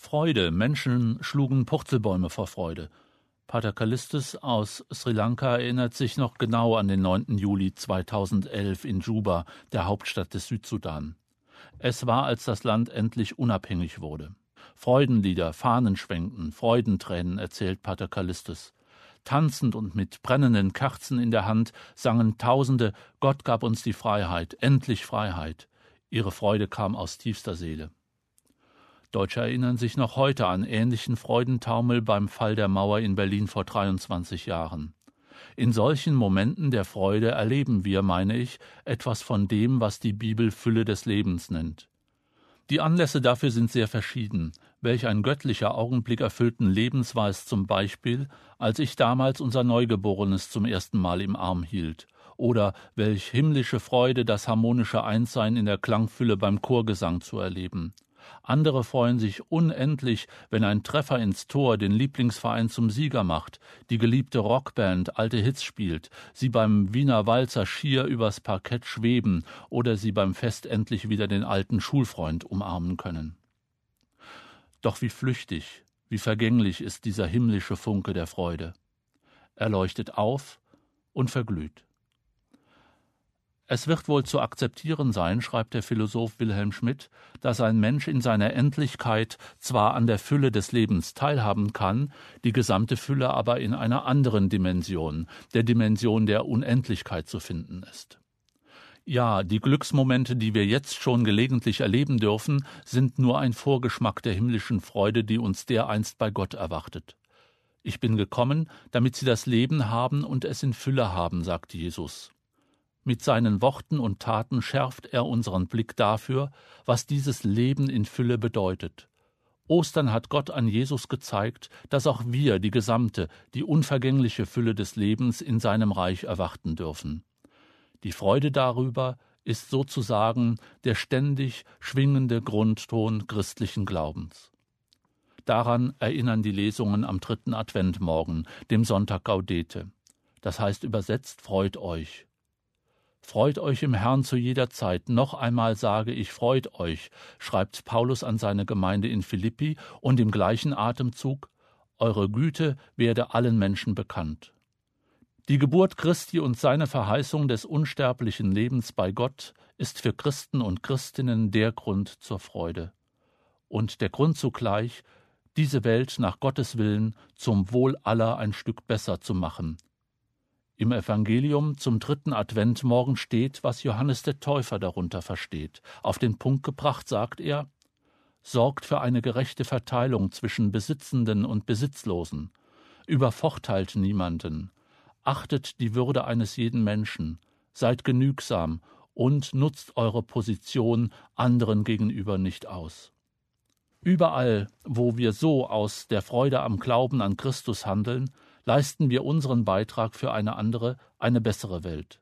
Freude. Menschen schlugen Purzelbäume vor Freude. Pater Callistus aus Sri Lanka erinnert sich noch genau an den 9. Juli 2011 in Juba, der Hauptstadt des Südsudan. Es war, als das Land endlich unabhängig wurde. Freudenlieder, Fahnenschwenken, Freudentränen, erzählt Pater Callistus. Tanzend und mit brennenden Kerzen in der Hand sangen Tausende: Gott gab uns die Freiheit, endlich Freiheit. Ihre Freude kam aus tiefster Seele. Deutsche erinnern sich noch heute an ähnlichen Freudentaumel beim Fall der Mauer in Berlin vor 23 Jahren. In solchen Momenten der Freude erleben wir, meine ich, etwas von dem, was die Bibel Fülle des Lebens nennt. Die Anlässe dafür sind sehr verschieden. Welch ein göttlicher Augenblick erfüllten Lebens war es zum Beispiel, als ich damals unser Neugeborenes zum ersten Mal im Arm hielt. Oder welch himmlische Freude, das harmonische Einssein in der Klangfülle beim Chorgesang zu erleben. Andere freuen sich unendlich, wenn ein Treffer ins Tor den Lieblingsverein zum Sieger macht, die geliebte Rockband alte Hits spielt, sie beim Wiener Walzer schier übers Parkett schweben oder sie beim Fest endlich wieder den alten Schulfreund umarmen können. Doch wie flüchtig, wie vergänglich ist dieser himmlische Funke der Freude. Er leuchtet auf und verglüht. Es wird wohl zu akzeptieren sein, schreibt der Philosoph Wilhelm Schmidt, dass ein Mensch in seiner Endlichkeit zwar an der Fülle des Lebens teilhaben kann, die gesamte Fülle aber in einer anderen Dimension, der Dimension der Unendlichkeit zu finden ist. Ja, die Glücksmomente, die wir jetzt schon gelegentlich erleben dürfen, sind nur ein Vorgeschmack der himmlischen Freude, die uns dereinst bei Gott erwartet. Ich bin gekommen, damit sie das Leben haben und es in Fülle haben, sagt Jesus. Mit seinen Worten und Taten schärft er unseren Blick dafür, was dieses Leben in Fülle bedeutet. Ostern hat Gott an Jesus gezeigt, dass auch wir die gesamte, die unvergängliche Fülle des Lebens in seinem Reich erwarten dürfen. Die Freude darüber ist sozusagen der ständig schwingende Grundton christlichen Glaubens. Daran erinnern die Lesungen am 3. Adventmorgen, dem Sonntag Gaudete. Das heißt übersetzt: Freut euch. Freut euch im Herrn zu jeder Zeit. Noch einmal sage ich, freut euch, schreibt Paulus an seine Gemeinde in Philippi, und im gleichen Atemzug: eure Güte werde allen Menschen bekannt. Die Geburt Christi und seine Verheißung des unsterblichen Lebens bei Gott ist für Christen und Christinnen der Grund zur Freude. Und der Grund zugleich, diese Welt nach Gottes Willen zum Wohl aller ein Stück besser zu machen. Im Evangelium zum 3. Adventmorgen steht, was Johannes der Täufer darunter versteht. Auf den Punkt gebracht sagt er: Sorgt für eine gerechte Verteilung zwischen Besitzenden und Besitzlosen. Übervorteilt niemanden. Achtet die Würde eines jeden Menschen. Seid genügsam und nutzt eure Position anderen gegenüber nicht aus. Überall, wo wir so aus der Freude am Glauben an Christus handeln, leisten wir unseren Beitrag für eine andere, eine bessere Welt.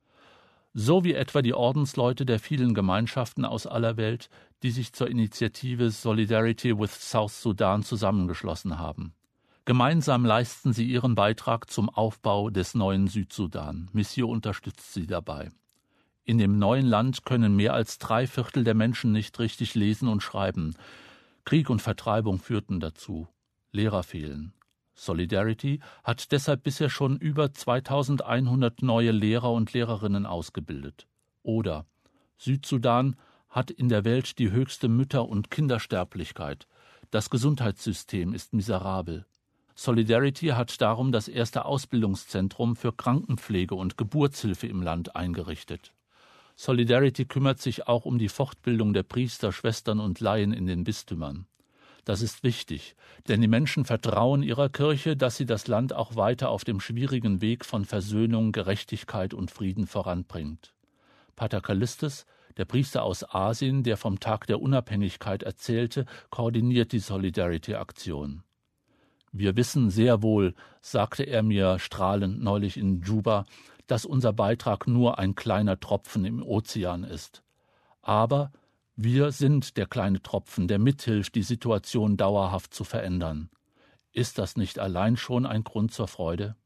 So wie etwa die Ordensleute der vielen Gemeinschaften aus aller Welt, die sich zur Initiative Solidarity with South Sudan zusammengeschlossen haben. Gemeinsam leisten sie ihren Beitrag zum Aufbau des neuen Südsudan. Missio unterstützt sie dabei. In dem neuen Land können mehr als 3/4 der Menschen nicht richtig lesen und schreiben. Krieg und Vertreibung führten dazu. Lehrer fehlen. Solidarity hat deshalb bisher schon über 2100 neue Lehrer und Lehrerinnen ausgebildet. Oder Südsudan hat in der Welt die höchste Mütter- und Kindersterblichkeit. Das Gesundheitssystem ist miserabel. Solidarity hat darum das erste Ausbildungszentrum für Krankenpflege und Geburtshilfe im Land eingerichtet. Solidarity kümmert sich auch um die Fortbildung der Priester, Schwestern und Laien in den Bistümern. Das ist wichtig, denn die Menschen vertrauen ihrer Kirche, dass sie das Land auch weiter auf dem schwierigen Weg von Versöhnung, Gerechtigkeit und Frieden voranbringt. Pater Callistus, der Priester aus Asien, der vom Tag der Unabhängigkeit erzählte, koordiniert die Solidarity-Aktion. Wir wissen sehr wohl, sagte er mir strahlend neulich in Juba, dass unser Beitrag nur ein kleiner Tropfen im Ozean ist. Aber wir sind der kleine Tropfen, der mithilft, die Situation dauerhaft zu verändern. Ist das nicht allein schon ein Grund zur Freude?